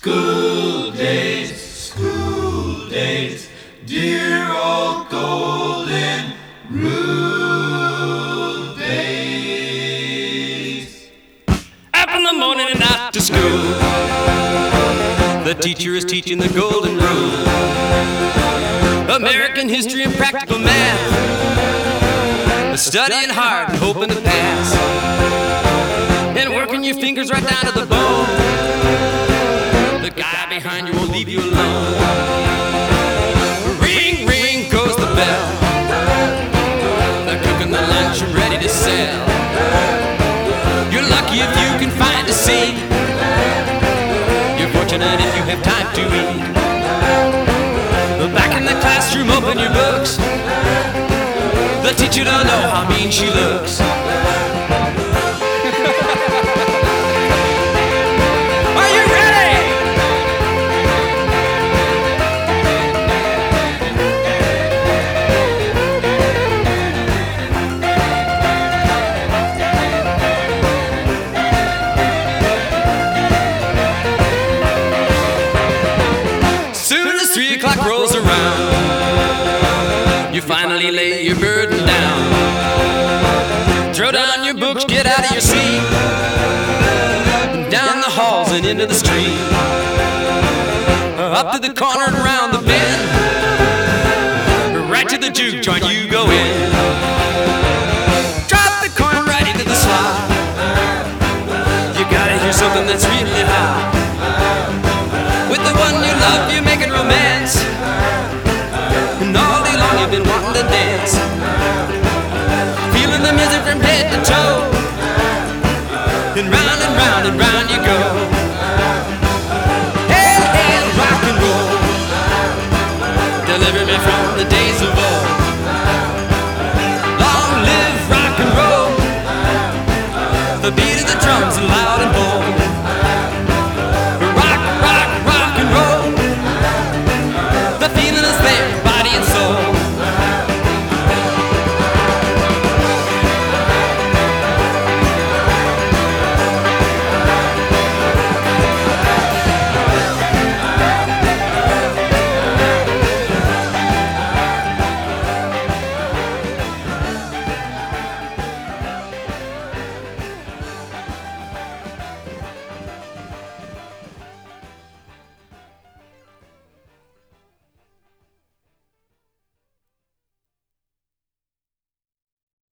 School days, dear old golden rule days. Up in the morning and out to school. The teacher is teaching the golden rule. American history and practical math. Studying hard and hoping to pass. And working your fingers right down to the bone. The guy behind you won't leave you alone. Ring, ring goes the bell. They're cooking the lunch and ready to sell. You're lucky if you can find a seat. You're fortunate if you have time to eat. Back in the classroom, open your books. The teacher don't know how mean she looks. Are you ready? Soon as 3 o'clock rolls around, you finally lay your burden down. Throw down your books, get out of your seat. Down the halls and into the street. Up to the corner and around the bend. Right to the juke joint you go in.